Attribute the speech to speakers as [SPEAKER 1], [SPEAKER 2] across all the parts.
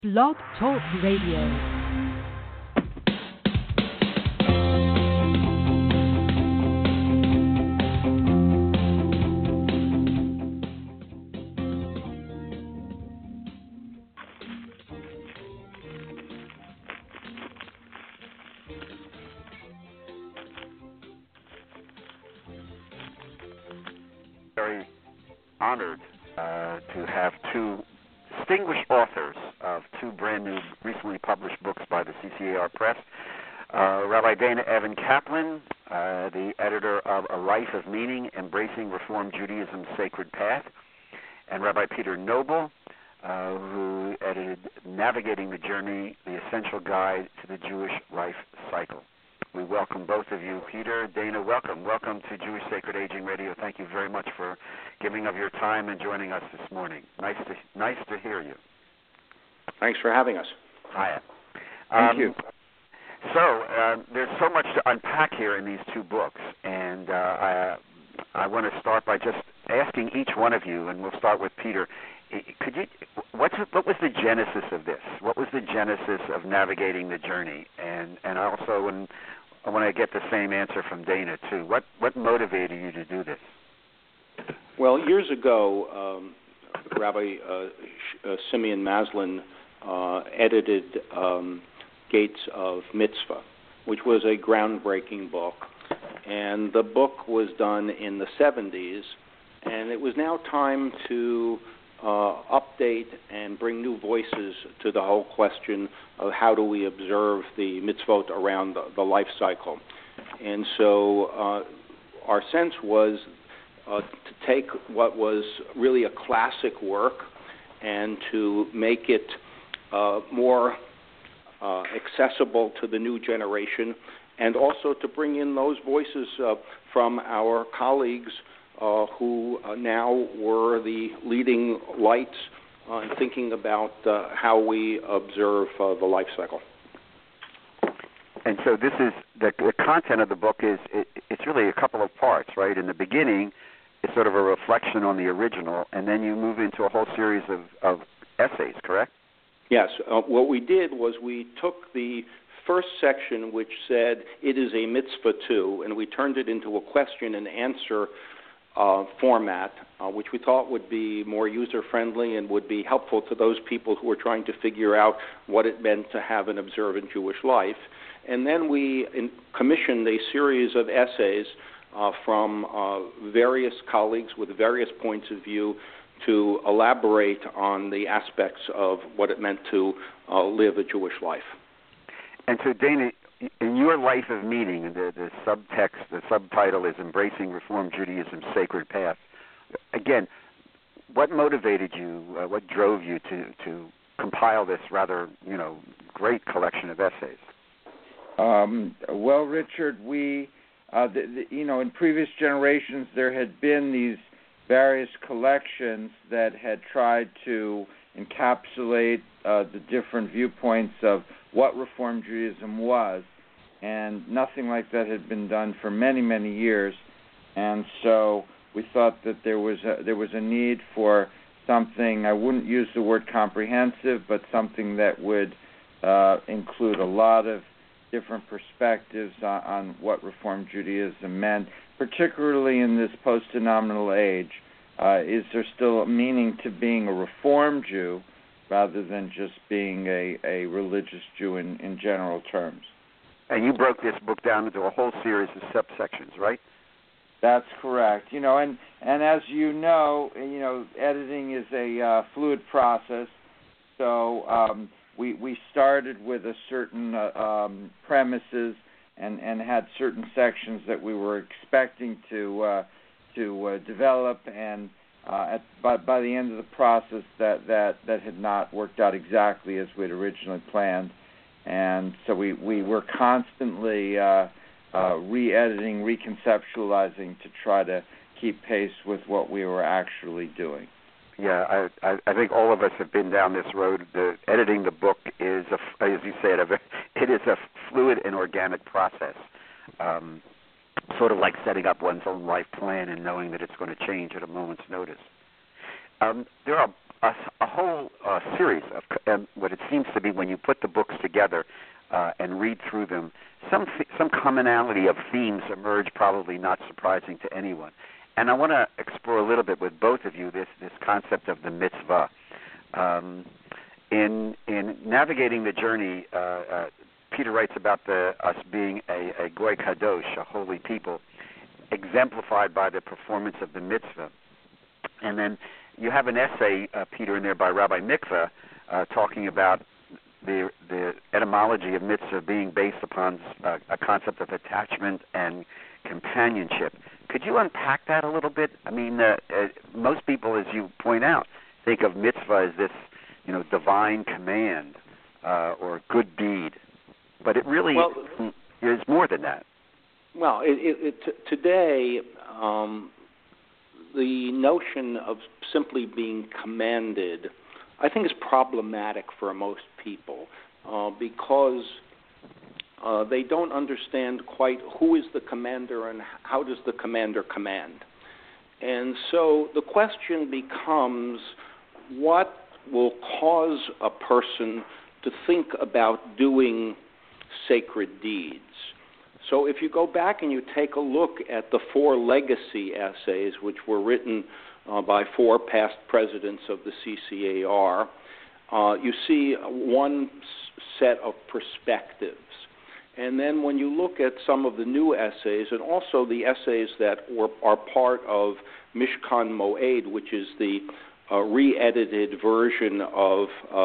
[SPEAKER 1] Blog Talk Radio.
[SPEAKER 2] Very honored to have two distinguished authors of two brand new, recently published books by the CCAR Press. Rabbi Dana Evan Kaplan, the editor of A Life of Meaning, Embracing Reform Judaism's Sacred Path, and Rabbi Peter Noble, who edited Navigating the Journey, The Essential Guide to the Jewish Life Cycle. We welcome both of you. Peter, Dana, welcome. Welcome to Jewish Sacred Aging Radio. Thank you very much for giving of your time and joining us this morning. Nice to hear you.
[SPEAKER 3] Thanks for having us.
[SPEAKER 2] Hiya.
[SPEAKER 3] Thank you.
[SPEAKER 2] So there's so much to unpack here in these two books, and I want to start by just asking each one of you, and we'll start with Peter. What was the genesis of this? What was the genesis of Navigating the Journey? And I also want to get the same answer from Dana too. What motivated you to do this?
[SPEAKER 3] Well, years ago, Rabbi Simeon Maslin edited Gates of Mitzvah, which was a groundbreaking book. And the book was done in the 70s, and it was now time to update and bring new voices to the whole question of how do we observe the mitzvot around the life cycle. And so our sense was to take what was really a classic work and to make it more accessible to the new generation, and also to bring in those voices from our colleagues who now were the leading lights in thinking about how we observe the life cycle.
[SPEAKER 2] And so this is the content of the book is it's really a couple of parts, right? In the beginning, it's sort of a reflection on the original, and then you move into a whole series of essays, correct?
[SPEAKER 3] Yes. What we did was we took the first section, which said it is a mitzvah too, and we turned it into a question and answer format, which we thought would be more user-friendly and would be helpful to those people who were trying to figure out what it meant to have an observant Jewish life. And then we commissioned a series of essays from various colleagues with various points of view to elaborate on the aspects of what it meant to live a Jewish life.
[SPEAKER 2] And so, Dana, in your Life of Meaning, the subtext, the subtitle is Embracing Reform Judaism's Sacred Path. Again, what motivated you, what drove you to compile this rather, great collection of essays?
[SPEAKER 4] Well, Richard, we, in previous generations there had been these various collections that had tried to encapsulate the different viewpoints of what Reform Judaism was, and nothing like that had been done for many, many years. And so we thought that there was a need for something, I wouldn't use the word comprehensive, but something that would include a lot of different perspectives on what Reform Judaism meant, particularly in this post-denominational age. Is there still a meaning to being a Reform Jew rather than just being a religious Jew in general terms?
[SPEAKER 2] And you broke this book down into a whole series of subsections, right?
[SPEAKER 4] That's correct. And as you know, editing is a fluid process. So we started with a certain premises and had certain sections that we were expecting to develop, and by the end of the process, that had not worked out exactly as we had originally planned. And so we were constantly re-editing, reconceptualizing to try to keep pace with what we were actually doing.
[SPEAKER 2] Yeah, I think all of us have been down this road. Editing the book is, as you said, it is a fluid and organic process, sort of like setting up one's own life plan and knowing that it's going to change at a moment's notice. There are a whole series of what it seems to be when you put the books together and read through them. Some commonality of themes emerge, probably not surprising to anyone. And I want to explore a little bit with both of you this concept of the mitzvah. In navigating the journey, Peter writes about us being a goy kadosh, a holy people, exemplified by the performance of the mitzvah. And then you have an essay, Peter, in there by Rabbi Mikva, talking about the etymology of mitzvah being based upon a concept of attachment and companionship. Could you unpack that a little bit? I mean, most people, as you point out, think of mitzvah as this, divine command or good deed, but it really is more than that.
[SPEAKER 3] Well, today, the notion of simply being commanded, I think, is problematic for most people because they don't understand quite who is the commander and how does the commander command. And so the question becomes, what will cause a person to think about doing sacred deeds? So if you go back and you take a look at the 4 legacy essays, which were written by 4 past presidents of the CCAR, you see one set of perspectives. And then when you look at some of the new essays, and also the essays that are part of Mishkan Moed, which is the re-edited version of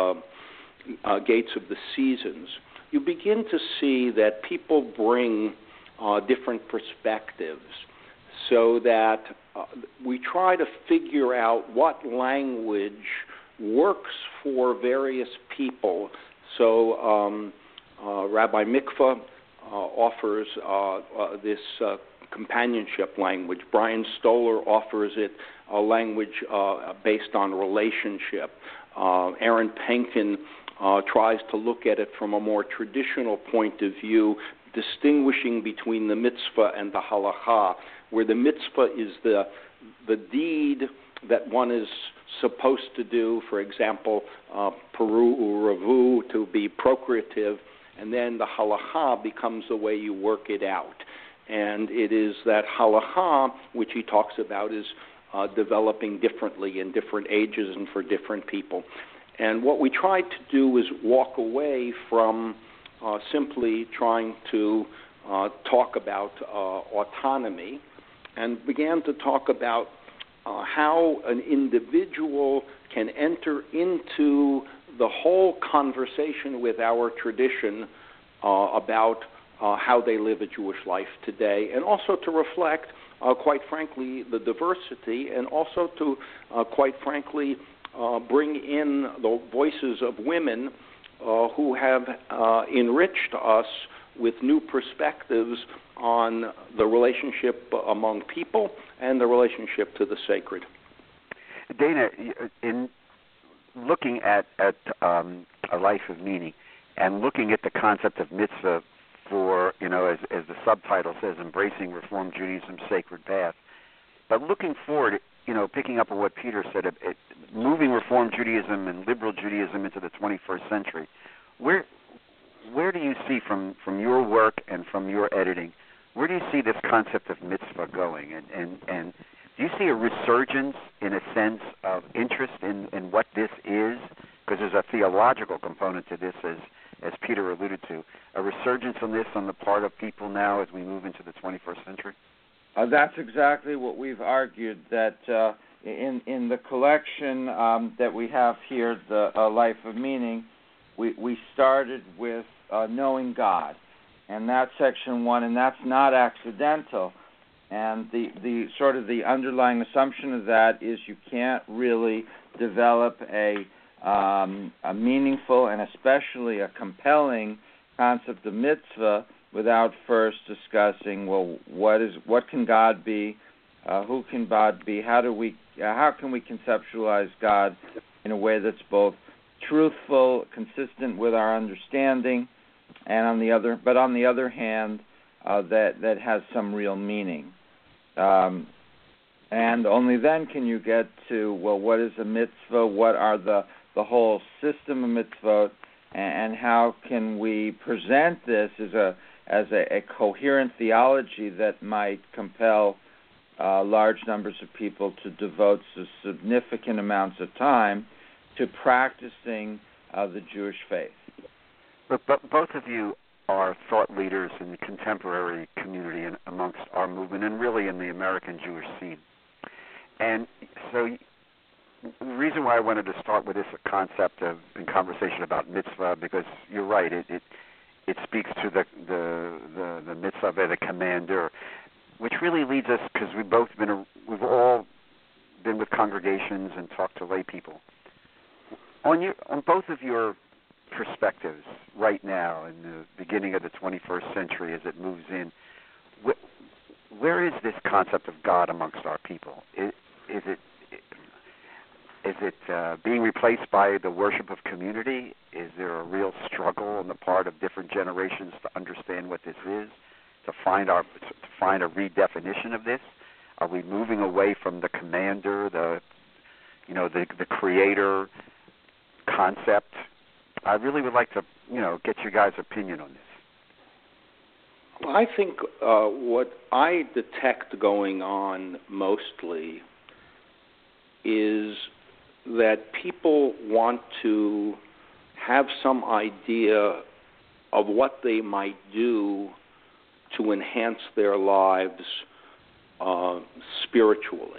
[SPEAKER 3] Gates of the Seasons, you begin to see that people bring different perspectives so that we try to figure out what language works for various people. So Rabbi Mikva offers this companionship language. Brian Stoller offers it a language based on relationship. Aaron Penkin tries to look at it from a more traditional point of view, distinguishing between the mitzvah and the halacha, where the mitzvah is the deed that one is supposed to do, for example, peru uravu, to be procreative, and then the halacha becomes the way you work it out. And it is that halacha, which he talks about, is developing differently in different ages and for different people. And what we tried to do is walk away from simply trying to talk about autonomy and began to talk about how an individual can enter into the whole conversation with our tradition about how they live a Jewish life today, and also to reflect, quite frankly, the diversity, and also to, quite frankly, bring in the voices of women who have enriched us with new perspectives on the relationship among people and the relationship to the sacred.
[SPEAKER 2] Dana, in looking at a life of meaning and looking at the concept of mitzvah for, as the subtitle says, embracing Reform Judaism's sacred path, but looking forward, picking up on what Peter said, moving Reform Judaism and liberal Judaism into the 21st century, where do you see from your work and from your editing, where do you see this concept of mitzvah going? And do you see a resurgence, in a sense, of interest in what this is? Because there's a theological component to this, as Peter alluded to. A resurgence on this on the part of people now as we move into the 21st century?
[SPEAKER 4] That's exactly what we've argued, that in the collection that we have here, the Life of Meaning, we started with knowing God, and that's section 1, and that's not accidental. And the sort of the underlying assumption of that is you can't really develop a meaningful and especially a compelling concept of mitzvah without first discussing, well, what can God be, who can God be, how can we conceptualize God in a way that's both truthful, consistent with our understanding, and on the other hand, that has some real meaning. And only then can you get to, well, what is a mitzvah? What are the whole system of mitzvot? And how can we present this as a coherent theology that might compel large numbers of people to devote significant amounts of time to practicing the Jewish faith?
[SPEAKER 2] But both of you are thought leaders in the contemporary community and amongst our movement and really in the American Jewish scene. And so the reason why I wanted to start with this concept of and conversation about mitzvah, because you're right, it speaks to the mitzvah, the commander, which really leads us, because we've all been with congregations and talked to lay people. On both of your perspectives right now in the beginning of the 21st century as it moves in, where is this concept of God amongst our people? Is it being replaced by the worship of community? Is there a real struggle on the part of different generations to understand what this is, to find a redefinition of this? Are we moving away from the commander, the creator concept? I really would like to, get your guys' opinion on this.
[SPEAKER 3] Well, I think what I detect going on mostly is that people want to have some idea of what they might do to enhance their lives spiritually.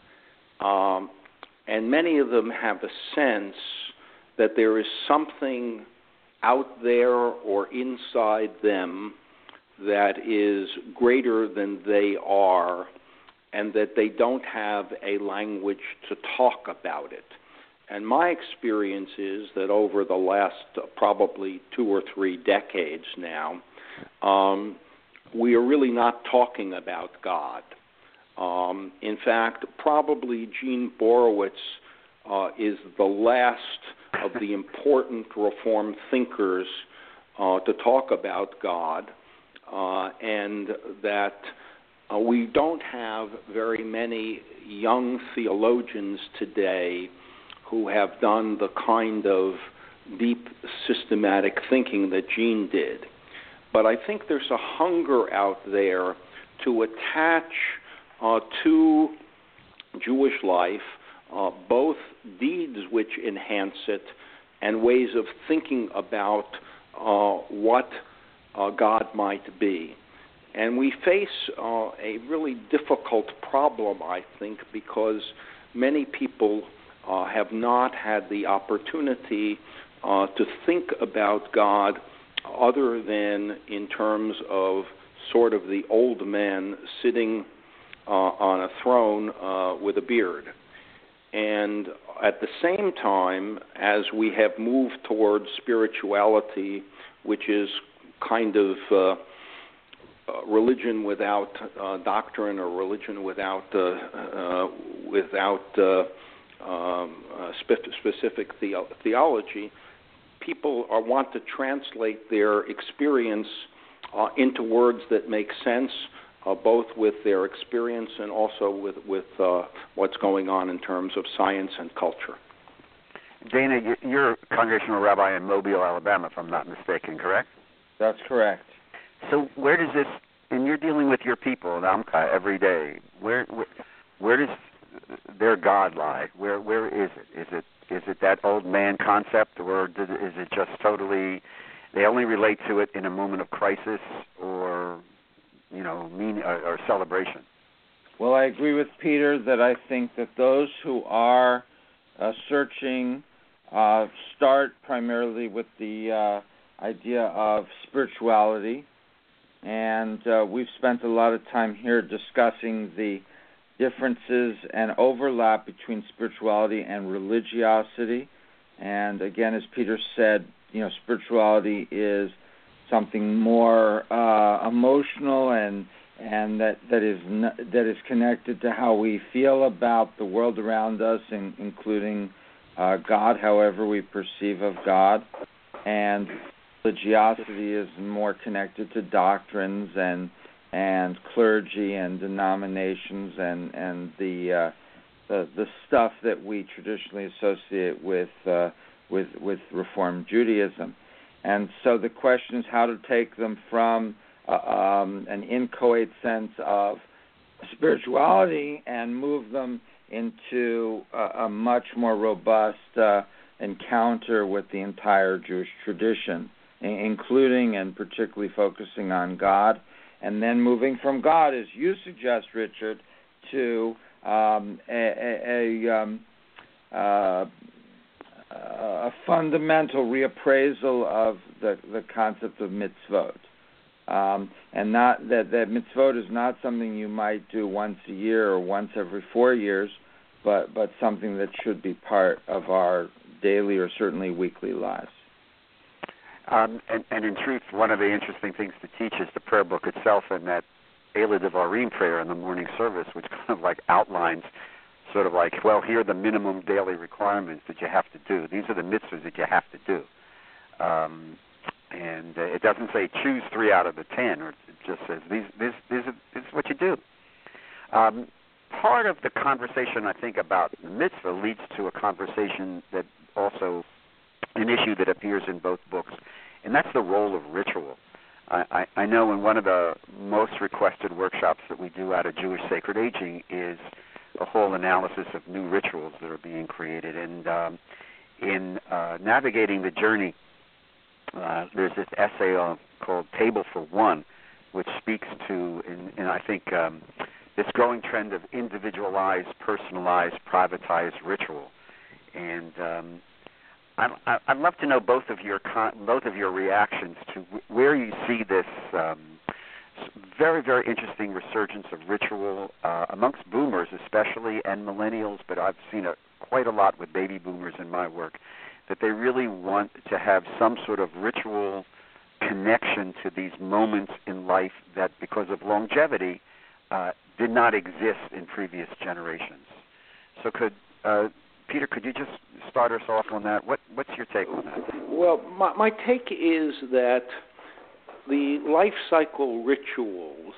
[SPEAKER 3] And many of them have a sense that there is something out there or inside them that is greater than they are, and that they don't have a language to talk about it. And my experience is that over the last probably 2 or 3 decades now, we are really not talking about God. In fact, probably Gene Borowitz is the last of the important Reform thinkers to talk about God, and that we don't have very many young theologians today who have done the kind of deep systematic thinking that Gene did. But I think there's a hunger out there to attach to Jewish life both deeds which enhance it and ways of thinking about what God might be. And we face a really difficult problem, I think, because many people have not had the opportunity to think about God other than in terms of sort of the old man sitting on a throne with a beard. And at the same time, as we have moved towards spirituality, which is kind of religion without doctrine, or religion without specific theology, people want to translate their experience into words that make sense, both with their experience and also with what's going on in terms of science and culture.
[SPEAKER 2] Dana, you're a congregational rabbi in Mobile, Alabama, if I'm not mistaken, correct?
[SPEAKER 4] That's correct.
[SPEAKER 2] So where does this, and you're dealing with your people in Amka every day, where does their God lie? Where is it? Is it that old man concept, or is it just totally, they only relate to it in a moment of crisis or, or celebration?
[SPEAKER 4] Well, I agree with Peter that I think that those who are searching start primarily with the idea of spirituality, and we've spent a lot of time here discussing the differences and overlap between spirituality and religiosity. And again, as Peter said, spirituality is something more emotional and that is connected to how we feel about the world around us, including God, however we perceive of God. And religiosity is more connected to doctrines and and clergy and denominations and the stuff that we traditionally associate with Reform Judaism. And so the question is how to take them from an inchoate sense of spirituality and move them into a much more robust encounter with the entire Jewish tradition, including and particularly focusing on God, and then moving from God, as you suggest, Richard, to a fundamental reappraisal of the concept of mitzvot. And not that mitzvot is not something you might do once a year or once every 4 years, but something that should be part of our daily or certainly weekly lives.
[SPEAKER 2] And in truth, one of the interesting things to teach is the prayer book itself, and that Eila Devarim prayer in the morning service, which kind of like outlines sort of like, well, here are the minimum daily requirements that you have to do. These are the mitzvahs that you have to do. And it doesn't say choose 3 out of the 10, or it just says this is what you do. Part of the conversation, I think, about the mitzvah leads to a conversation that also an issue that appears in both books, and that's the role of ritual. I know in one of the most requested workshops that we do out of Jewish Sacred Aging is a whole analysis of new rituals that are being created. And in Navigating the Journey, there's this essay called Table for One, which speaks to, and I think, this growing trend of individualized, personalized, privatized ritual. And I'd love to know both of your reactions to where you see this very, very interesting resurgence of ritual amongst boomers especially, and millennials, but I've seen it quite a lot with baby boomers in my work, that they really want to have some sort of ritual connection to these moments in life that, because of longevity, did not exist in previous generations. So Peter, could you just start us off on that? What's your take on that?
[SPEAKER 3] Well, my take is that the life cycle rituals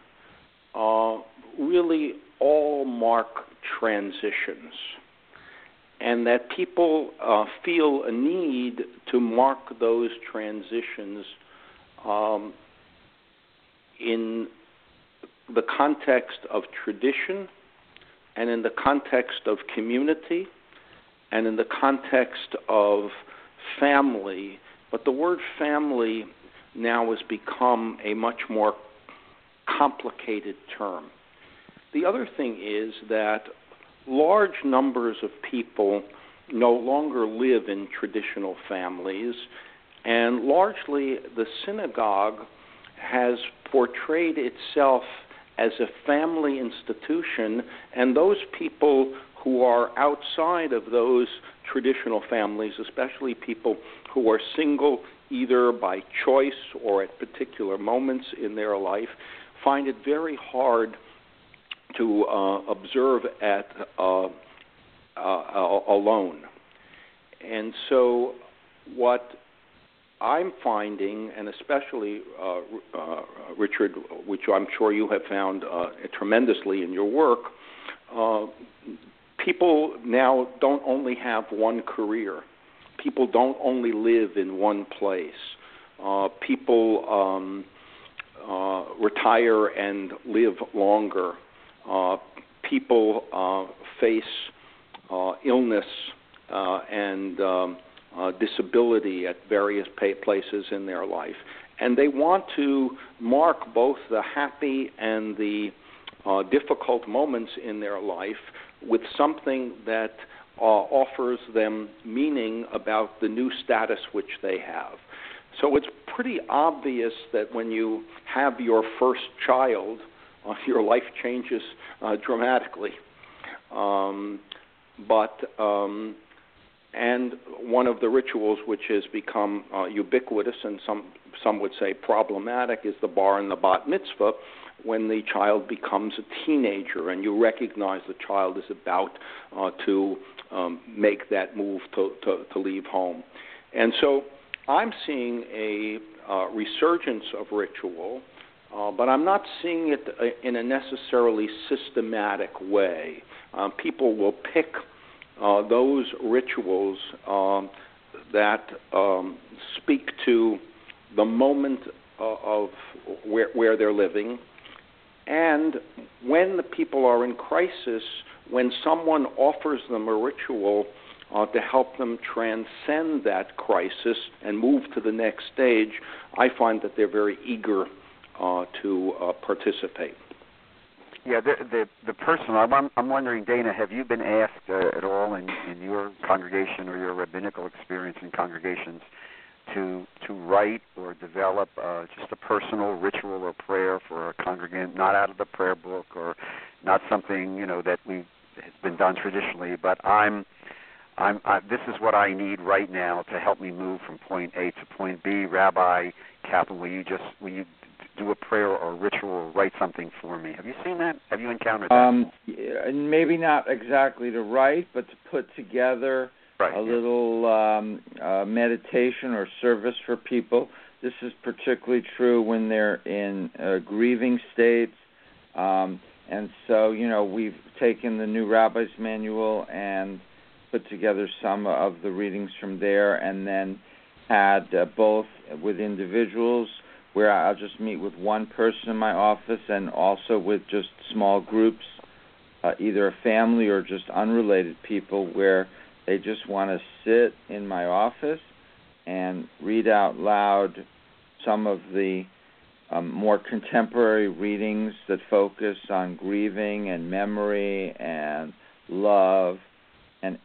[SPEAKER 3] really all mark transitions, and that people feel a need to mark those transitions in the context of tradition and in the context of community and in the context of family. But the word family now has become a much more complicated term. The other thing is that large numbers of people no longer live in traditional families, and largely the synagogue has portrayed itself as a family institution, and those people who are outside of those traditional families, especially people who are single either by choice or at particular moments in their life, find it very hard to observe at alone. And so what I'm finding, and especially, Richard, which I'm sure you have found tremendously in your work, people now don't only have one career. People don't only live in one place. People retire and live longer. People face illness and disability at various places in their life. And they want to mark both the happy and the difficult moments in their life with something that offers them meaning about the new status which they have. So it's pretty obvious that when you have your first child, your life changes dramatically. And one of the rituals which has become ubiquitous and some would say problematic is the bar and the bat mitzvah, when the child becomes a teenager and you recognize the child is about to make that move to leave home. And so I'm seeing a resurgence of ritual but I'm not seeing it in a necessarily systematic way. People will pick those rituals that speak to the moment of where they're living. And when the people are in crisis, when someone offers them a ritual to help them transcend that crisis and move to the next stage, I find that they're very eager to participate.
[SPEAKER 2] Yeah, the personal. I'm wondering, Dana, have you been asked at all in your congregation or your rabbinical experience in congregations to write or develop just a personal ritual or prayer for a congregant, not out of the prayer book or not something that has been done traditionally, but this is what I need right now to help me move from point A to point B. Rabbi Kaplan, will you do a prayer or ritual or write something for me? Have you seen that? Have you encountered that?
[SPEAKER 4] Maybe not exactly to write, but to put together a little meditation or service for people. This is particularly true when they're in grieving states. And so, we've taken the New Rabbi's Manual and put together some of the readings from there, and then had both with individuals where I'll just meet with one person in my office, and also with just small groups, either a family or just unrelated people, where they just want to sit in my office and read out loud some of the more contemporary readings that focus on grieving and memory and love, and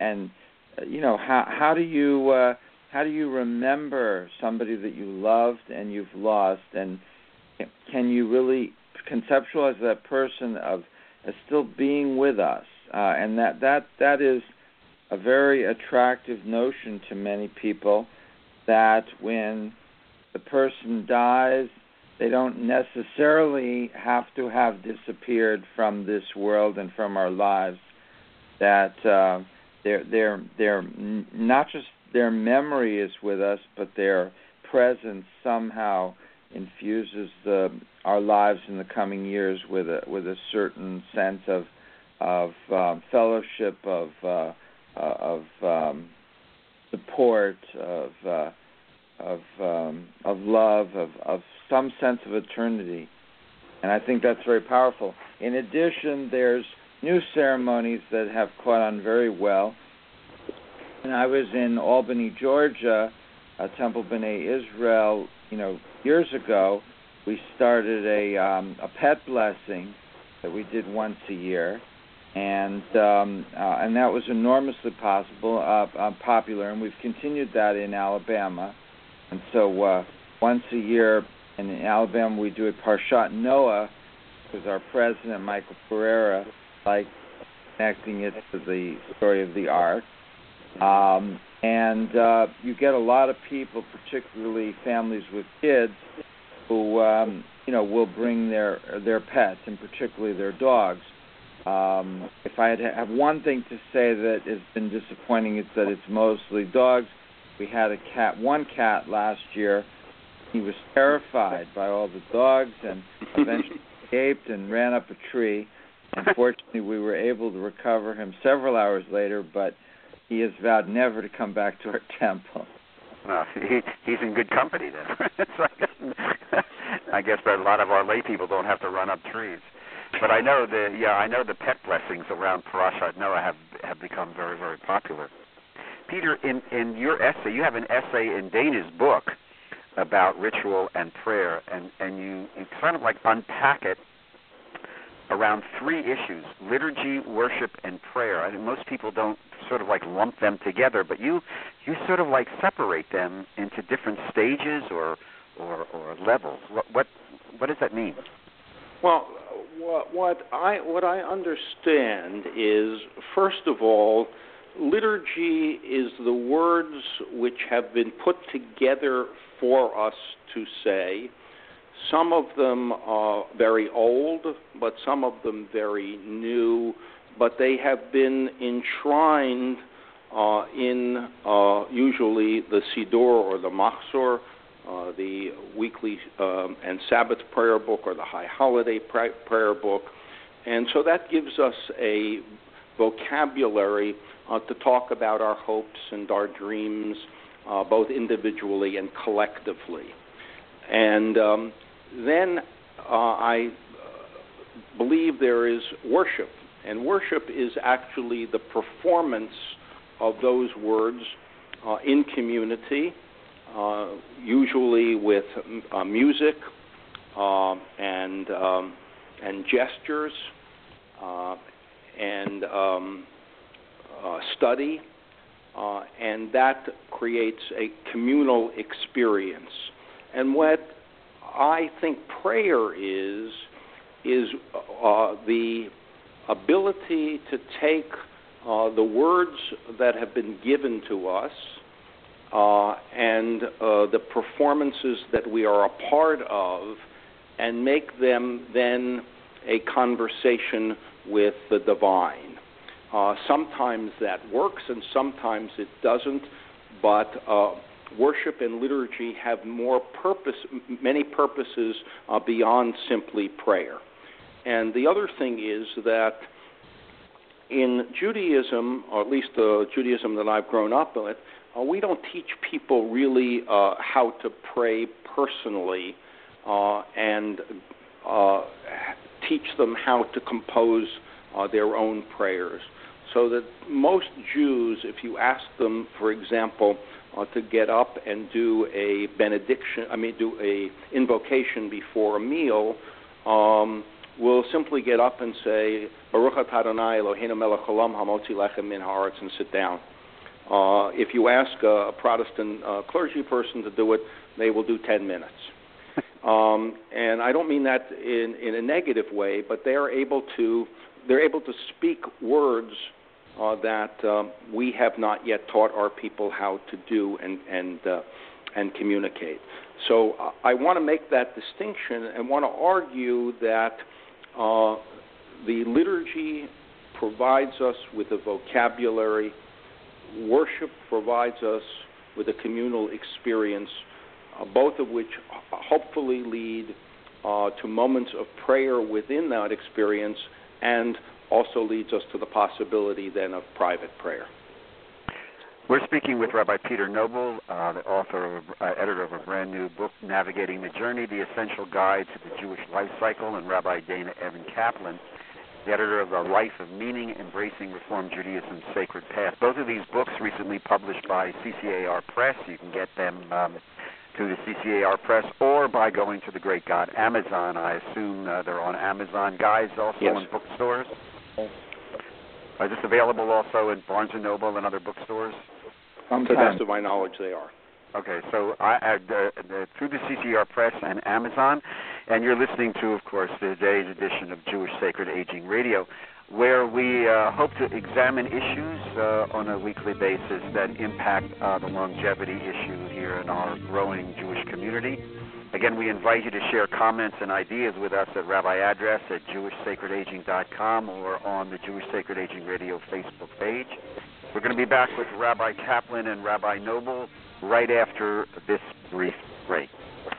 [SPEAKER 4] how do you remember somebody that you loved and you've lost, and can you really conceptualize that person as still being with us, and that is a very attractive notion to many people, that when the person dies, they don't necessarily have to have disappeared from this world and from our lives, that they're not just their memory is with us, but their presence somehow infuses our lives in the coming years with a certain sense of fellowship, of support, of love, of some sense of eternity. And I think that's very powerful. In addition, there's new ceremonies that have caught on very well. And I was in Albany, Georgia, Temple B'nai Israel, years ago. We started a pet blessing that we did once a year, and that was enormously popular, and we've continued that in Alabama. And so once a year in Alabama we do a Parshat Noah, because our president, Michael Pereira, liked connecting it to the story of the Ark. And you get a lot of people, particularly families with kids, who will bring their pets, and particularly their dogs. If I had to have one thing to say that has been disappointing, it's that it's mostly dogs. We had one cat last year. He was terrified by all the dogs and eventually escaped and ran up a tree. Unfortunately, we were able to recover him several hours later, but he has vowed never to come back to our temple.
[SPEAKER 2] Well, he's in good company then. I guess that a lot of our lay people don't have to run up trees. But I know the pet blessings around Parashat Noah have become very, very popular. Peter, in your essay, you have an essay in Dana's book about ritual and prayer, and you kind of like unpack it around three issues: liturgy, worship, and prayer. I think most people don't sort of like lump them together, but you sort of like separate them into different stages or levels. What does that mean?
[SPEAKER 3] Well, what I understand is, first of all, liturgy is the words which have been put together for us to say. Some of them are very old, but some of them very new, but they have been enshrined in usually the Siddur or the Machzor, the weekly and Sabbath prayer book, or the High Holiday prayer book. And so that gives us a vocabulary to talk about our hopes and our dreams, both individually and collectively. And then I believe there is worship. And worship is actually the performance of those words in community, usually with music and gestures and study, and that creates a communal experience. And what I think prayer is the ability to take the words that have been given to us and the performances that we are a part of, and make them then a conversation with the divine. Sometimes that works and sometimes it doesn't, but worship and liturgy have many purposes beyond simply prayer. And the other thing is that in Judaism, or at least the Judaism that I've grown up with, we don't teach people really how to pray personally and teach them how to compose their own prayers. So that most Jews, if you ask them, for example, to get up and do a invocation before a meal, will simply get up and say, Baruch atah Adonai Eloheinu melech haolam hamotzi lechem min haaretz, and sit down. If you ask a Protestant clergy person to do it, they will do 10 minutes. And I don't mean that in a negative way, but they're able to speak words that we have not yet taught our people how to do and communicate. So I want to make that distinction and want to argue that the liturgy provides us with a vocabulary, worship provides us with a communal experience, both of which hopefully lead to moments of prayer within that experience, and also leads us to the possibility then of private prayer.
[SPEAKER 2] We're speaking with Rabbi Peter Noble, the author, editor of a brand new book, Navigating the Journey, The Essential Guide to the Jewish Life Cycle, and Rabbi Dana Evan Kaplan, the editor of The Life of Meaning, Embracing Reform Judaism's Sacred Path. Both of these books recently published by CCAR Press. You can get them through the CCAR Press or by going to the Great God Amazon. I assume they're on Amazon. Guys, also
[SPEAKER 3] yes.
[SPEAKER 2] in bookstores? Are this available also in Barnes & Noble and other bookstores?
[SPEAKER 3] To the best of my knowledge, they are.
[SPEAKER 2] Okay, so through the CCR Press and Amazon, and you're listening to, of course, today's edition of Jewish Sacred Aging Radio, where we hope to examine issues on a weekly basis that impact the longevity issue here in our growing Jewish community. Again, we invite you to share comments and ideas with us at Rabbi Address at JewishSacredAging.com or on the Jewish Sacred Aging Radio Facebook page. We're going to be back with Rabbi Kaplan and Rabbi Noble right after this brief break.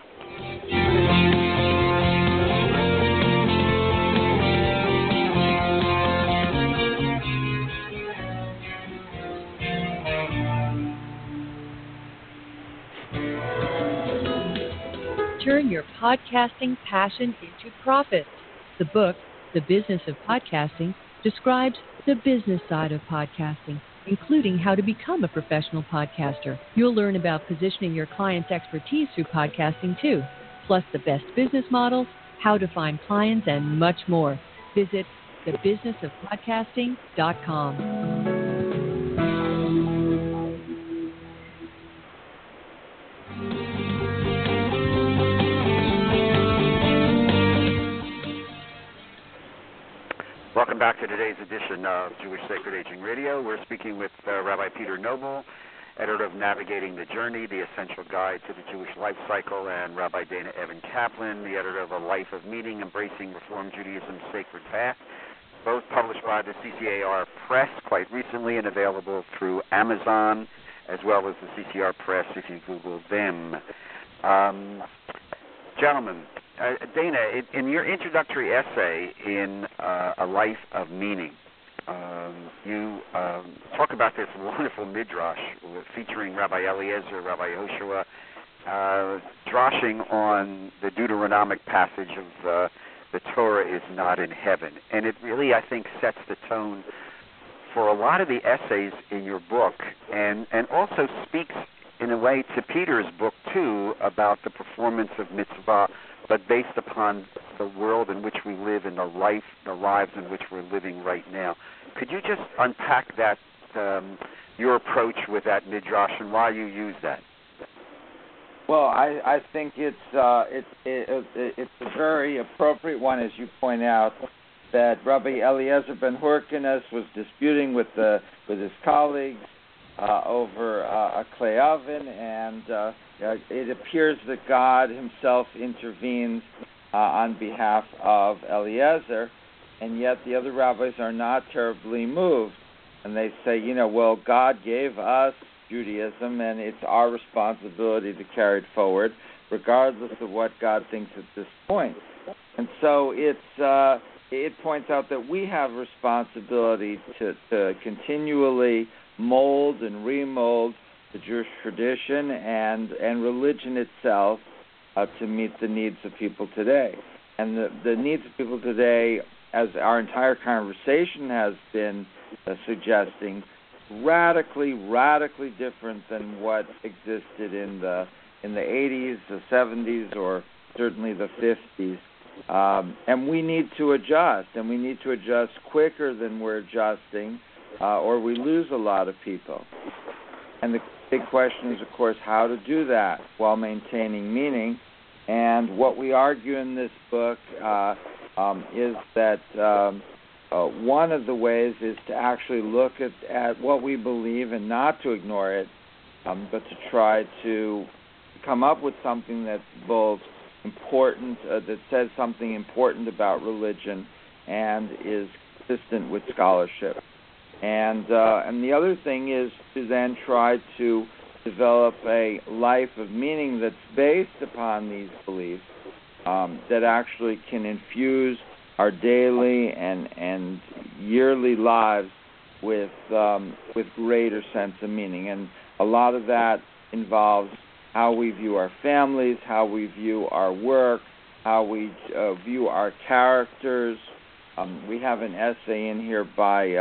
[SPEAKER 1] Turn your podcasting passion into profit. The book, The Business of Podcasting, describes the business side of podcasting, including how to become a professional podcaster. You'll learn about positioning your client's expertise through podcasting too, plus the best business models, how to find clients, and much more. Visit thebusinessofpodcasting.com.
[SPEAKER 2] Welcome back to today's edition of Jewish Sacred Aging Radio. We're speaking with Rabbi Peter Noble, editor of Navigating the Journey, The Essential Guide to the Jewish Life Cycle, and Rabbi Dana Evan Kaplan, the editor of A Life of Meaning, Embracing Reform Judaism's Sacred Path, both published by the CCAR Press quite recently and available through Amazon, as well as the CCR Press if you Google them. Gentlemen, Dana, in your introductory essay in A Life of Meaning, you talk about this wonderful midrash featuring Rabbi Eliezer, Rabbi Yehoshua, droshing on the Deuteronomic passage of the Torah is not in heaven. And it really, I think, sets the tone for a lot of the essays in your book, and also speaks in a way to Peter's book, too, about the performance of mitzvah, but based upon the world in which we live and the lives in which we're living right now. Could you just unpack that, your approach with that midrash and why you use that?
[SPEAKER 4] Well, I think it's a very appropriate one, as you point out, that Rabbi Eliezer ben Hyrcanus was disputing with his colleagues over a clay oven, and it appears that God himself intervenes on behalf of Eliezer, and yet the other rabbis are not terribly moved. And they say, well, God gave us Judaism, and it's our responsibility to carry it forward, regardless of what God thinks at this point. And so it points out that we have responsibility to continually mold and remold the Jewish tradition and religion itself to meet the needs of people today. And the needs of people today, as our entire conversation has been suggesting, radically different than what existed in the 80s, the 70s, or certainly the 50s. And we need to adjust, and we need to adjust quicker than we're adjusting, or we lose a lot of people. And the big question is, of course, how to do that while maintaining meaning. And what we argue in this book is that one of the ways is to actually look at what we believe and not to ignore it, but to try to come up with something that's both important, that says something important about religion and is consistent with scholarship. And the other thing is to then try to develop a life of meaning that's based upon these beliefs, that actually can infuse our daily and yearly lives with greater sense of meaning. And a lot of that involves how we view our families, how we view our work, how we view our characters. We have an essay in here by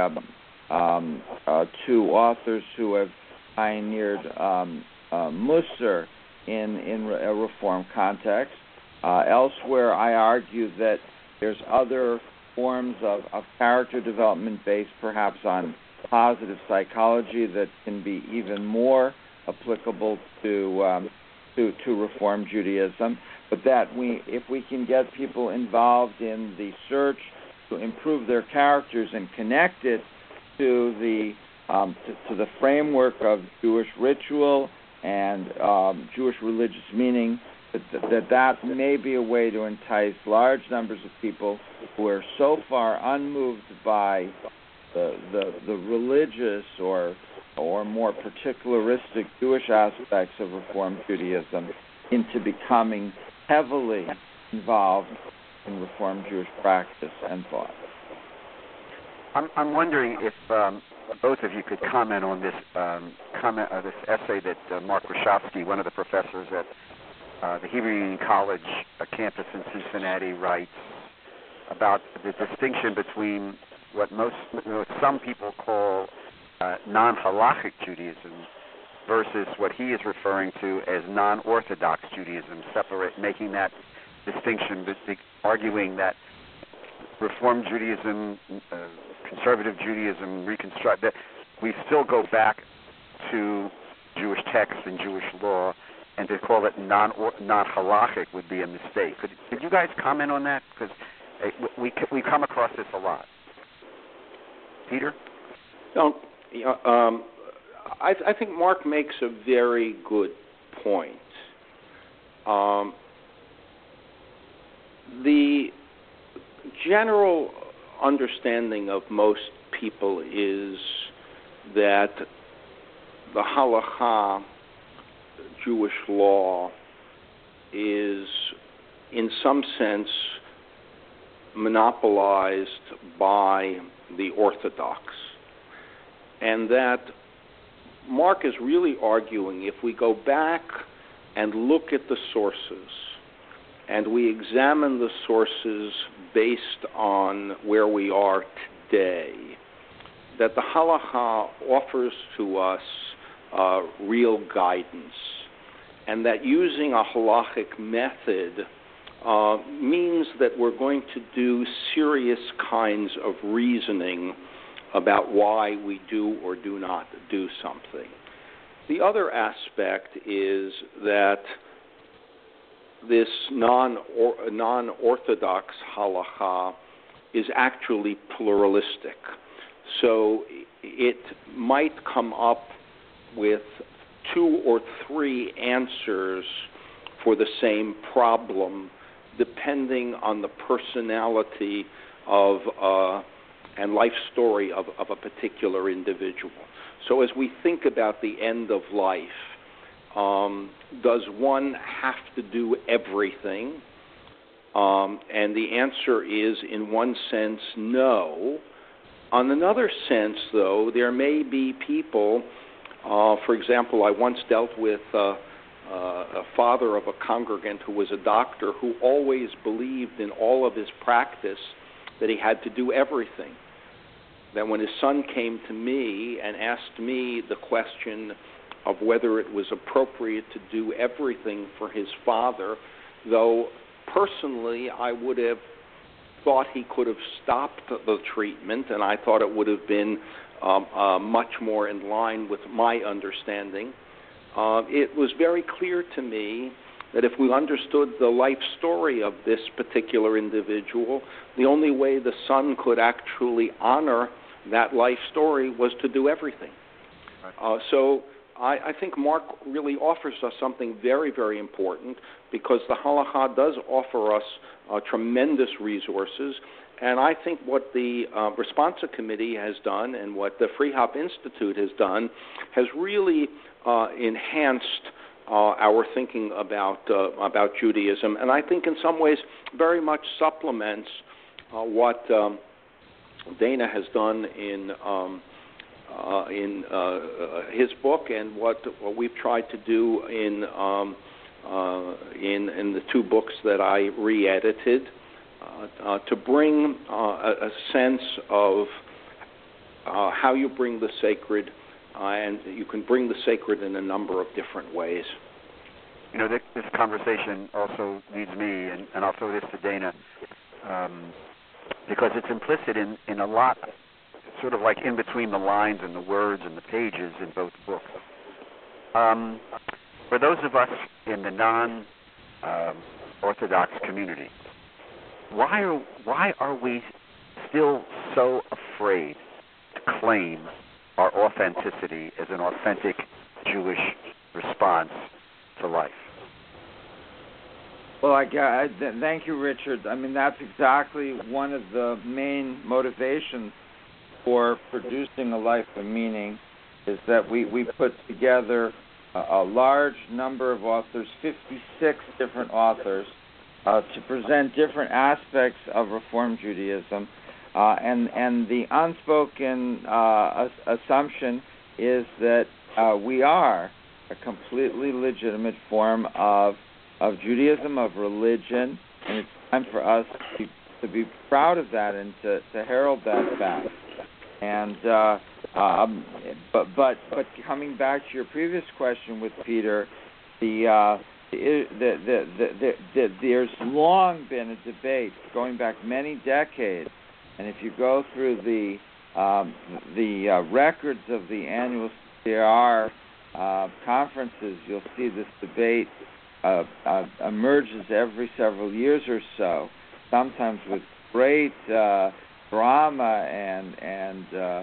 [SPEAKER 4] two authors who have pioneered Musar in a Reform context. Elsewhere, I argue that there's other forms of character development based perhaps on positive psychology that can be even more applicable to Reform Judaism, but that if we can get people involved in the search to improve their characters and connect it to the framework of Jewish ritual and Jewish religious meaning, that may be a way to entice large numbers of people who are so far unmoved by the religious or more particularistic Jewish aspects of Reform Judaism into becoming heavily involved in Reform Jewish practice and thought.
[SPEAKER 2] I'm wondering if both of you could comment on this this essay that Mark Rashofsky, one of the professors at the Hebrew Union College campus in Cincinnati, writes about the distinction between what some people call non-halachic Judaism versus what he is referring to as non-Orthodox Judaism, making that distinction, arguing that Reform Judaism, conservative Judaism, that we still go back to Jewish text and Jewish law, and to call it not halachic would be a mistake. Could you guys comment on that? Because we come across this a lot. Peter?
[SPEAKER 3] I think Mark makes a very good point. The general understanding of most people is that the halakha, Jewish law, in some sense, monopolized by the Orthodox. And that Mark is really arguing, if we go back and look at the sources, and we examine the sources based on where we are today, that the Halakha offers to us real guidance, and that using a halachic method means that we're going to do serious kinds of reasoning about why we do or do not do something. The other aspect is that this non-orthodox halakha is actually pluralistic. So it might come up with 2 or 3 answers for the same problem, depending on the personality of and life story of a particular individual. So as we think about the end of life, does one have to do everything? And the answer is, in one sense, no. On another sense, though, there may be people, for example, I once dealt with a father of a congregant who was a doctor who always believed in all of his practice that he had to do everything. Then when his son came to me and asked me the question of whether it was appropriate to do everything for his father, though personally I would have thought he could have stopped the treatment, and I thought it would have been much more in line with my understanding, it was very clear to me that if we understood the life story of this particular individual, the only way the son could actually honor that life story was to do everything. Right. So I think Mark really offers us something very, very important, because the halakha does offer us tremendous resources. And I think what the Responsa Committee has done and what the Free Hop Institute has done has really enhanced our thinking about Judaism, and I think in some ways very much supplements what Dana has done in his book, and what we've tried to do in the 2 books that I re-edited, to bring a sense of how you bring the sacred. And you can bring the sacred in a number of different ways.
[SPEAKER 2] You know, this conversation also leads me, and I'll throw this to Dana, because it's implicit in a lot, sort of like in between the lines and the words and the pages in both books. For those of us in the non-Orthodox community, why are we still so afraid to claim our authenticity as an authentic Jewish response to life?
[SPEAKER 4] Well, thank you, Richard. I mean, that's exactly one of the main motivations for producing A Life of Meaning, is that we put together a large number of authors, 56 different authors, to present different aspects of Reform Judaism. And the unspoken assumption is that we are a completely legitimate form of Judaism, of religion, and it's time for us to be proud of that and to herald that fact. And but coming back to your previous question with Peter, there's long been a debate going back many decades. And if you go through the records of the annual CAR conferences, you'll see this debate emerges every several years or so, sometimes with great drama and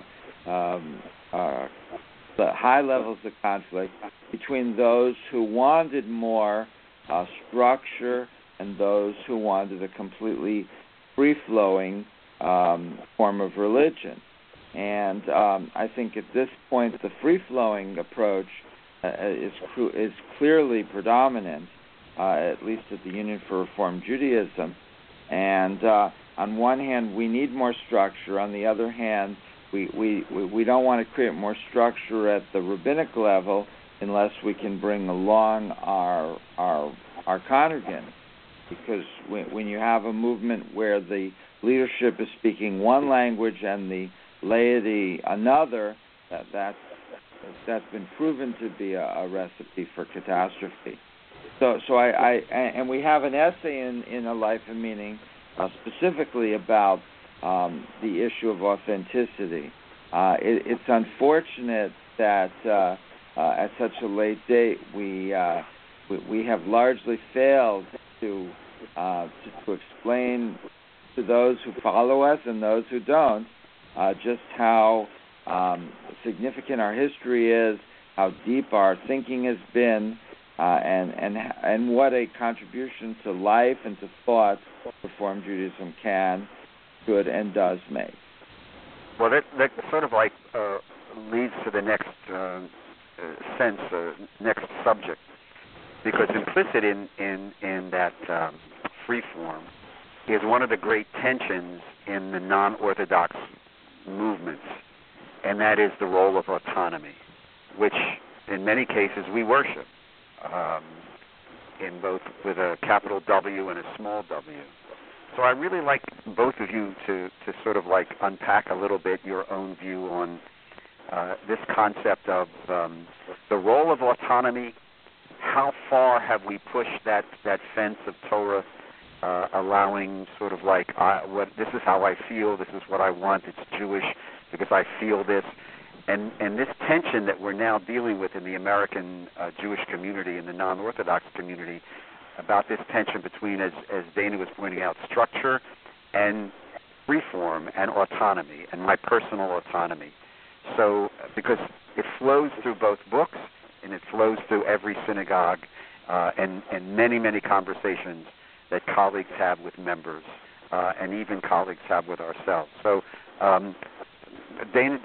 [SPEAKER 4] the high levels of conflict between those who wanted more structure and those who wanted a completely free-flowing form of religion. And I think at this point the free-flowing approach is clearly predominant, at least at the Union for Reform Judaism. And on one hand, we need more structure. On the other hand, we don't want to create more structure at the rabbinic level unless we can bring along our congregants. Because when you have a movement where the leadership is speaking one language and the laity another, that's been proven to be a recipe for catastrophe. So and we have an essay in A Life of Meaning specifically about the issue of authenticity. It's unfortunate that at such a late date we have largely failed to explain to those who follow us and those who don't just how significant our history is, how deep our thinking has been, and what a contribution to life and to thought Reform Judaism can, could, and does make.
[SPEAKER 2] Well, that sort of like leads to the next next subject, because implicit in that free form is one of the great tensions in the non-Orthodox movements, and that is the role of autonomy, which in many cases we worship, in both with a capital W and a small w. So I really like both of you to sort of like unpack a little bit your own view on this concept of the role of autonomy. How far have we pushed that fence of Torah, allowing sort of like this is how I feel, this is what I want, it's Jewish because I feel this, and this tension that we're now dealing with in the American Jewish community and the non-Orthodox community, about this tension between, as Dana was pointing out, structure and freeform and autonomy and my personal autonomy. So because it flows through both books and it flows through every synagogue and many, many conversations that colleagues have with members and even colleagues have with ourselves. So Dana,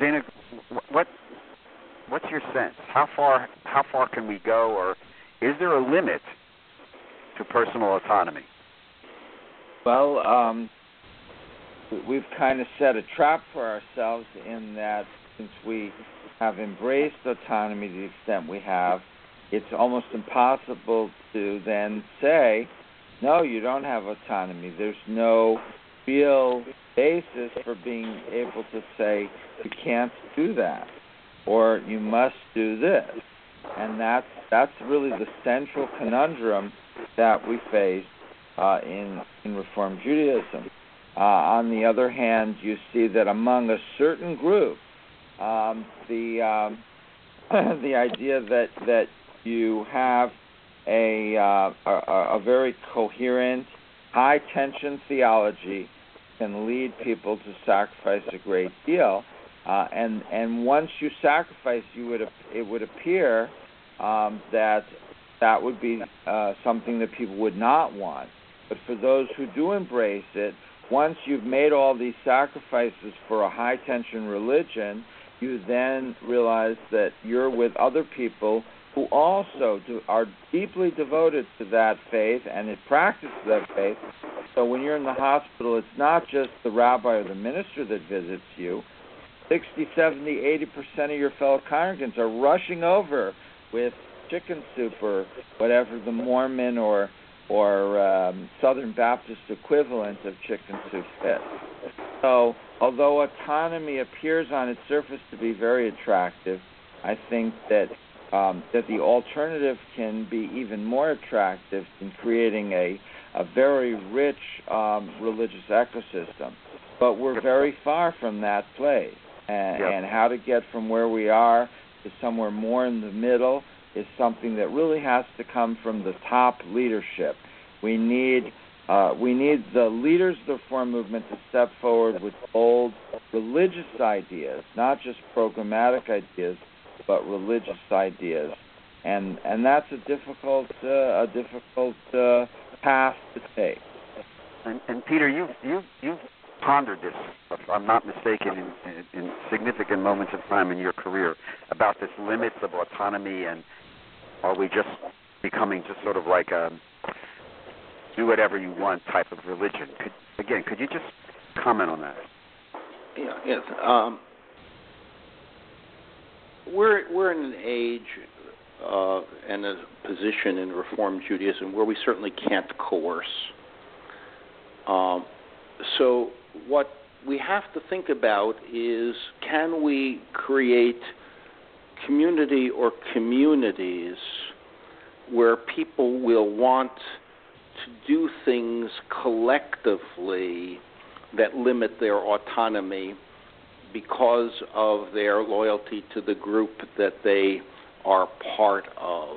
[SPEAKER 2] what's your sense? How far can we go, or is there a limit to personal autonomy?
[SPEAKER 4] Well, we've kind of set a trap for ourselves in that since we have embraced autonomy to the extent we have, it's almost impossible to then say, no, you don't have autonomy. There's no real basis for being able to say you can't do that or you must do this. And that's really the central conundrum that we face in Reform Judaism. On the other hand, you see that among a certain group, the idea that you have a very coherent, high tension theology can lead people to sacrifice a great deal, and once you sacrifice, it would appear that would be something that people would not want. But for those who do embrace it, once you've made all these sacrifices for a high-tension religion, you then realize that you're with other people who also are deeply devoted to that faith and practice that faith. So when you're in the hospital, it's not just the rabbi or the minister that visits you. 60, 70, 80% of your fellow congregants are rushing over with chicken soup or whatever the Mormon or Southern Baptist equivalent of chicken soup is. So although autonomy appears on its surface to be very attractive, I think that the alternative can be even more attractive in creating a very rich religious ecosystem. But we're very far from that place. And how to get from where we are to somewhere more in the middle is something that really has to come from the top leadership. We need the leaders of the Reform movement to step forward with bold religious ideas, not just programmatic ideas, but religious ideas, and that's a difficult path to take.
[SPEAKER 2] And Peter, you've pondered this, if I'm not mistaken, in significant moments of time in your career about this limits of autonomy, and are we just becoming just sort of like do whatever you want type of religion. Could you just comment on that?
[SPEAKER 3] Yeah, yes. We're in an age and a position in Reform Judaism where we certainly can't coerce. So what we have to think about is, can we create community or communities where people will want to do things collectively that limit their autonomy because of their loyalty to the group that they are part of.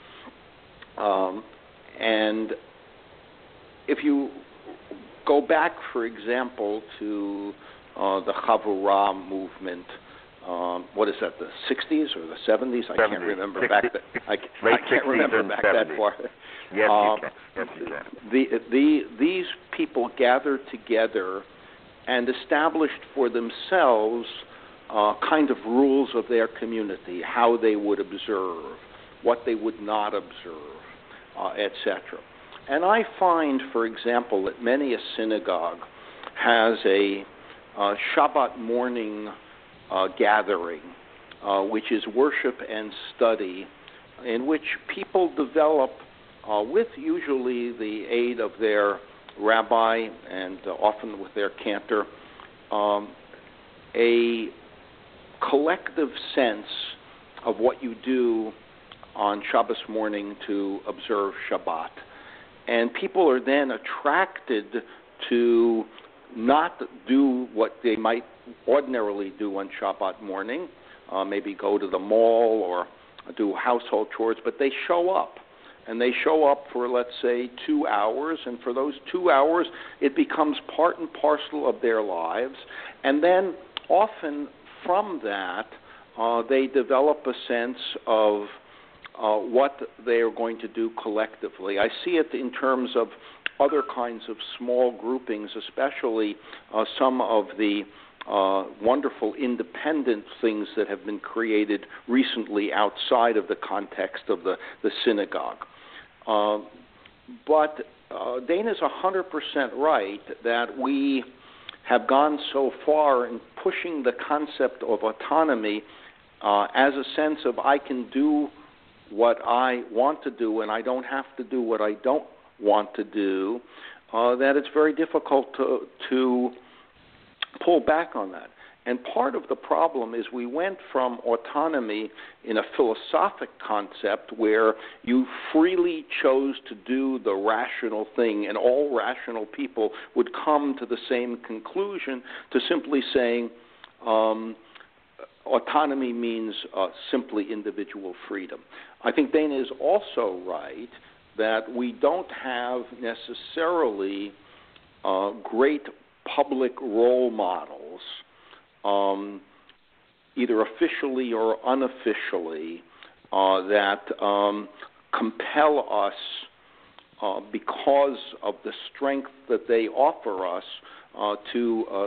[SPEAKER 3] And if you go back, for example, to the Chavurah movement, what is that, the 60s or the 70s? I can't remember back that. I can't remember back that far.
[SPEAKER 2] Yes, you can. Yes, you can.
[SPEAKER 3] These people gathered together and established for themselves kind of rules of their community, how they would observe, what they would not observe, etc. And I find, for example, that many a synagogue has a Shabbat morning gathering, which is worship and study, in which people develop, with usually the aid of their rabbi and often with their cantor, a collective sense of what you do on Shabbos morning to observe Shabbat. And people are then attracted to not do what they might ordinarily do on Shabbat morning, maybe go to the mall or do household chores, but they show up. And they show up for, let's say, 2 hours, and for those 2 hours, it becomes part and parcel of their lives. And then often from that, they develop a sense of what they are going to do collectively. I see it in terms of other kinds of small groupings, especially some of the wonderful independent things that have been created recently outside of the context of the synagogue. But Dana is 100% right that we have gone so far in pushing the concept of autonomy as a sense of I can do what I want to do and I don't have to do what I don't want to do, that it's very difficult to pull back on that. And part of the problem is we went from autonomy in a philosophic concept where you freely chose to do the rational thing and all rational people would come to the same conclusion, to simply saying autonomy means simply individual freedom. I think Dana is also right that we don't have necessarily great public role models, either officially or unofficially, that compel us, because of the strength that they offer us, to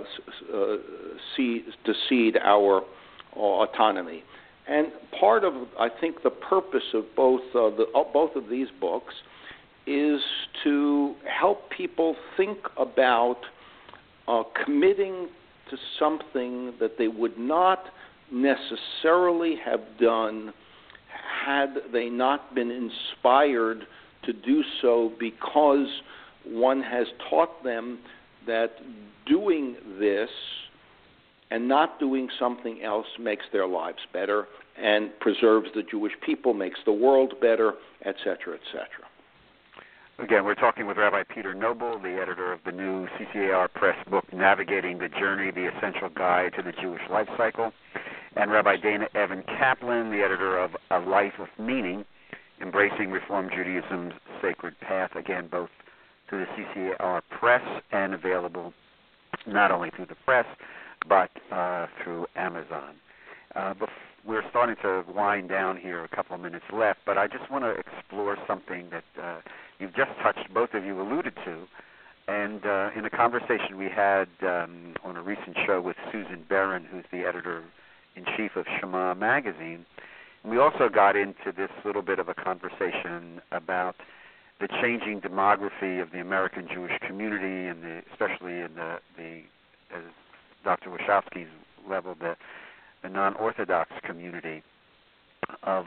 [SPEAKER 3] cede our autonomy. And part of, I think, the purpose of both of these books is to help people think about committing to something that they would not necessarily have done had they not been inspired to do so, because one has taught them that doing this and not doing something else makes their lives better and preserves the Jewish people, makes the world better, etc., etc.
[SPEAKER 2] Again, we're talking with Rabbi Peter Noble, the editor of the new CCAR Press book, Navigating the Journey, The Essential Guide to the Jewish Life Cycle, and Rabbi Dana Evan Kaplan, the editor of A Life of Meaning, Embracing Reform Judaism's Sacred Path, again, both through the CCAR Press and available not only through the press, but through Amazon. We're starting to wind down here, a couple of minutes left, but I just want to explore something that you've just touched, both of you alluded to, and in a conversation we had on a recent show with Susan Barron, who's the editor-in-chief of Shema magazine. And we also got into this little bit of a conversation about the changing demography of the American Jewish community, and especially in the as Dr. Wachowski's level, the non-Orthodox community of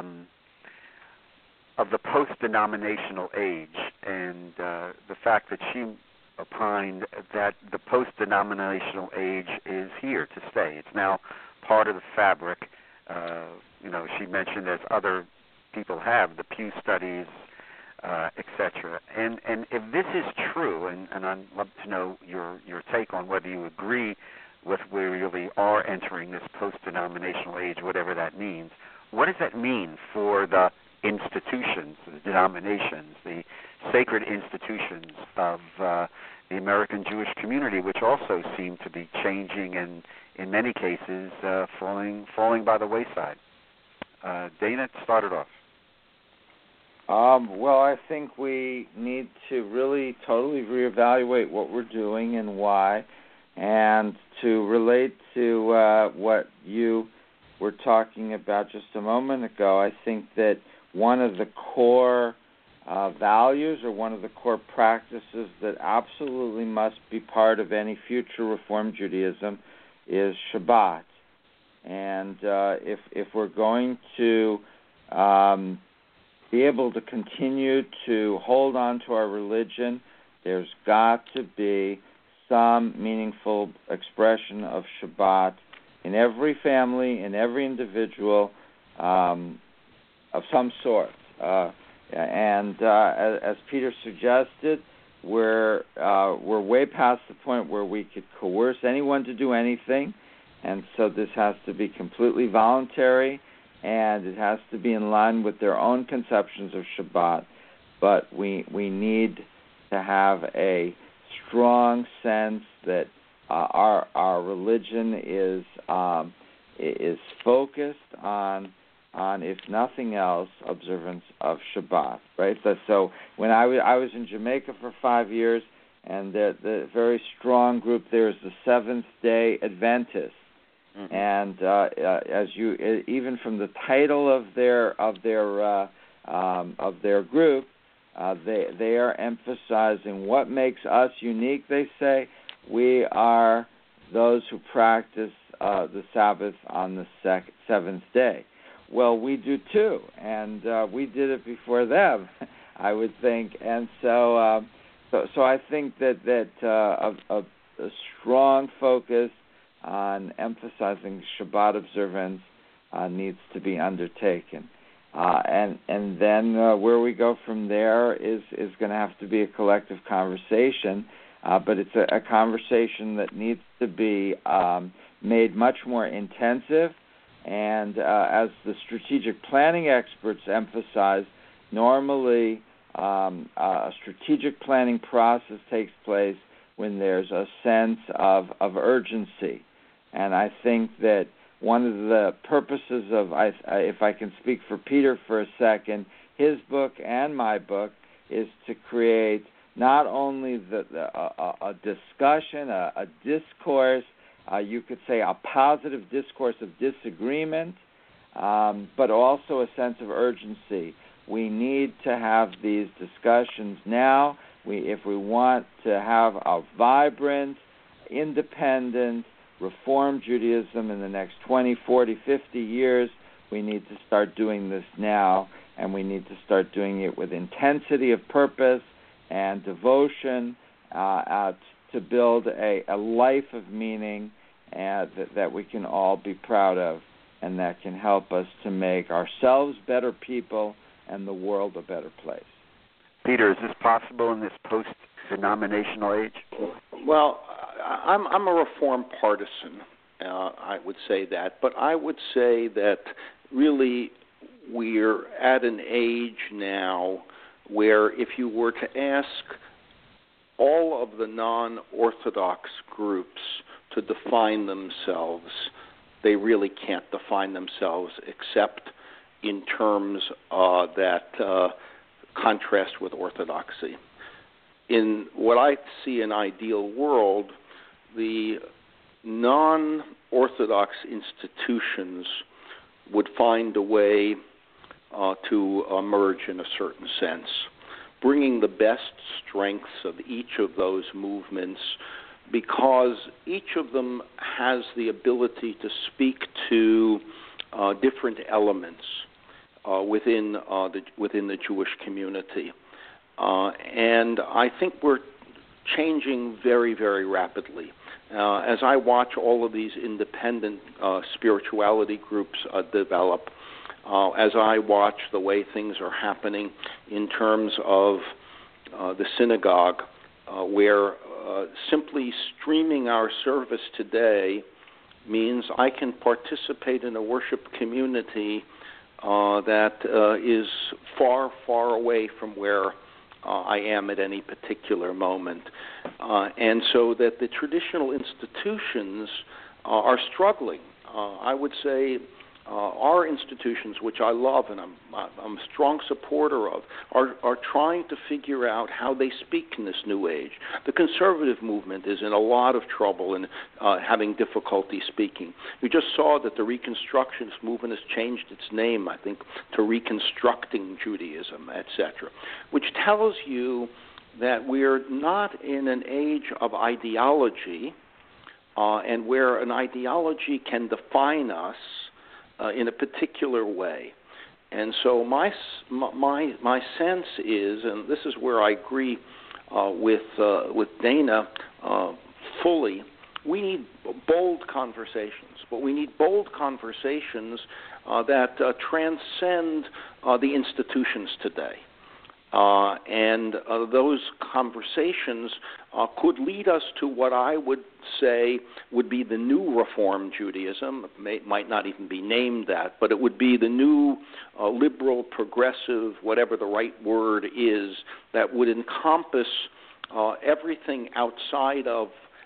[SPEAKER 2] the post-denominational age, and the fact that she opined that the post-denominational age is here to stay. It's now part of the fabric. She mentioned, as other people have, the Pew Studies, etc. And if this is true, and I'd love to know your take on whether you agree with where we really are entering this post-denominational age, whatever that means. What does that mean for the institutions, the denominations, the sacred institutions of the American Jewish community, which also seem to be changing and, in many cases, falling by the wayside? Dana, start it off.
[SPEAKER 4] Well, I think we need to really totally reevaluate what we're doing and why, and to relate to what you were talking about just a moment ago. I think that one of the core values, or one of the core practices that absolutely must be part of any future Reform Judaism, is Shabbat. And if we're going to be able to continue to hold on to our religion, there's got to be some meaningful expression of Shabbat in every family, in every individual, of some sort. As Peter suggested, we're way past the point where we could coerce anyone to do anything, and so this has to be completely voluntary, and it has to be in line with their own conceptions of Shabbat. But we need to have a strong sense that our religion is focused on, if nothing else, observance of Shabbat, right? So when I was in Jamaica for 5 years, and the very strong group there is the Seventh-day Adventists. Mm-hmm. And as you, even from the title of their group, they are emphasizing what makes us unique. They say we are those who practice the Sabbath on the seventh day. Well, we do too, and we did it before them, I would think. And so I think that a strong focus on emphasizing Shabbat observance needs to be undertaken. And then where we go from there is going to have to be a collective conversation, but it's a conversation that needs to be made much more intensive. And as the strategic planning experts emphasize, normally a strategic planning process takes place when there's a sense of urgency. And I think that one of the purposes of, if I can speak for Peter for a second, his book and my book is to create not only a discussion, a discourse, you could say a positive discourse of disagreement, but also a sense of urgency. We need to have these discussions now. If we want to have a vibrant, independent, Reform Judaism in the next 20, 40, 50 years, we need to start doing this now, and we need to start doing it with intensity of purpose and devotion to build a life of meaning that we can all be proud of, and that can help us to make ourselves better people and the world a better place.
[SPEAKER 2] Peter, is this possible in this post-denominational age?
[SPEAKER 3] Well, I'm a Reform partisan, I would say that. But I would say that really we're at an age now where if you were to ask all of the non-Orthodox groups to define themselves, they really can't define themselves except in terms that contrast with Orthodoxy. In what I see an ideal world, the non-Orthodox institutions would find a way to emerge in a certain sense. bringing the best strengths of each of those movements, because each of them has the ability to speak to different elements within the Jewish community. And I think we're changing very, very rapidly. As I watch all of these independent spirituality groups develop, as I watch the way things are happening in terms of the synagogue, where simply streaming our service today means I can participate in a worship community that is far, far away from where I am at any particular moment. And so that the traditional institutions are struggling. I would say our institutions, which I love and I'm a strong supporter of, are trying to figure out how they speak in this new age. The conservative movement is in a lot of trouble and having difficulty speaking. We just saw that the Reconstructionist movement has changed its name, I think, to Reconstructing Judaism, etc., which tells you that we're not in an age of ideology and where an ideology can define us in a particular way. And so my sense is, and this is where I agree with Dana fully, we need bold conversations, but we need bold conversations that transcend the institutions today. And those conversations could lead us to what I would say would be the new Reform Judaism. It might not even be named that, but it would be the new liberal, progressive, whatever the right word is, that would encompass everything outside of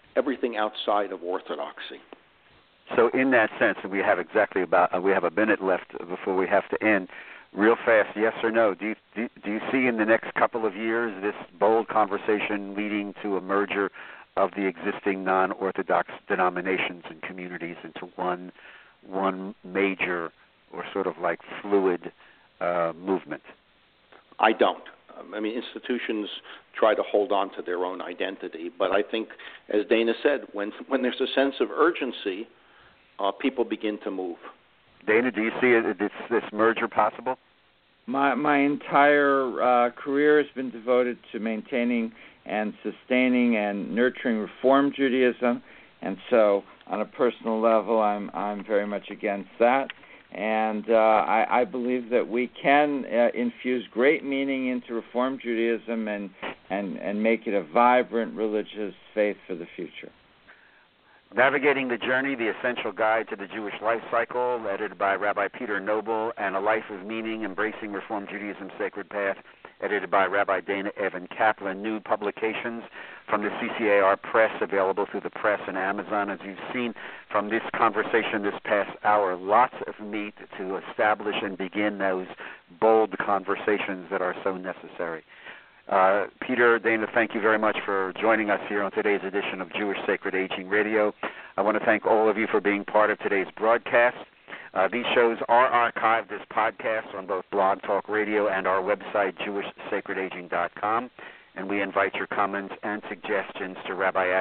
[SPEAKER 3] orthodoxy.
[SPEAKER 2] So in that sense, we have we have a minute left before we have to end. Real fast, yes or no? Do you see in the next couple of years this bold conversation leading to a merger of the existing non-Orthodox denominations and communities into one major or sort of like fluid movement?
[SPEAKER 3] I don't. I mean, institutions try to hold on to their own identity, but I think, as Dana said, when there's a sense of urgency, people begin to move.
[SPEAKER 2] Dana, do you see this merger possible?
[SPEAKER 4] My entire career has been devoted to maintaining and sustaining and nurturing Reform Judaism, and so on a personal level, I'm very much against that. And I believe that we can infuse great meaning into Reform Judaism and make it a vibrant religious faith for the future.
[SPEAKER 2] Navigating the Journey, The Essential Guide to the Jewish Life Cycle, edited by Rabbi Peter Noble, and A Life of Meaning, Embracing Reform Judaism's Sacred Path, edited by Rabbi Dana Evan Kaplan. New publications from the CCAR Press, available through the press and Amazon. As you've seen from this conversation this past hour, lots of meat to establish and begin those bold conversations that are so necessary. Peter, Dana, thank you very much for joining us here on today's edition of Jewish Sacred Aging Radio. I want to thank all of you for being part of today's broadcast. These shows are archived as podcasts on both Blog Talk Radio and our website, JewishSacredAging.com, and we invite your comments and suggestions to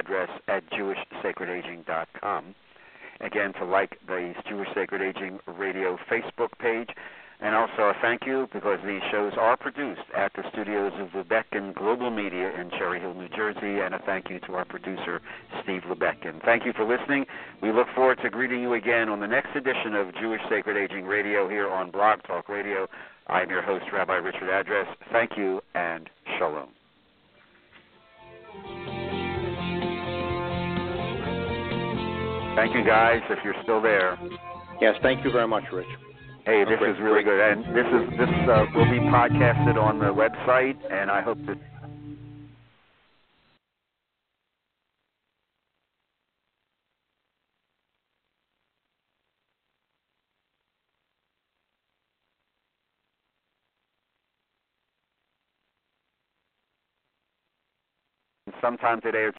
[SPEAKER 2] rabbaiaddress@JewishSacredAging.com. Again, to like the Jewish Sacred Aging Radio Facebook page. And also a thank you, because these shows are produced at the studios of Lebetkin Global Media in Cherry Hill, New Jersey, and a thank you to our producer, Steve Lebetkin. Thank you for listening. We look forward to greeting you again on the next edition of Jewish Sacred Aging Radio here on Blog Talk Radio. I'm your host, Rabbi Richard Address. Thank you, and shalom. Thank you, guys, if you're still there.
[SPEAKER 3] Yes, thank you very much, Rich.
[SPEAKER 2] Hey, this is really good, and this will be podcasted on the website, and I hope that sometime today or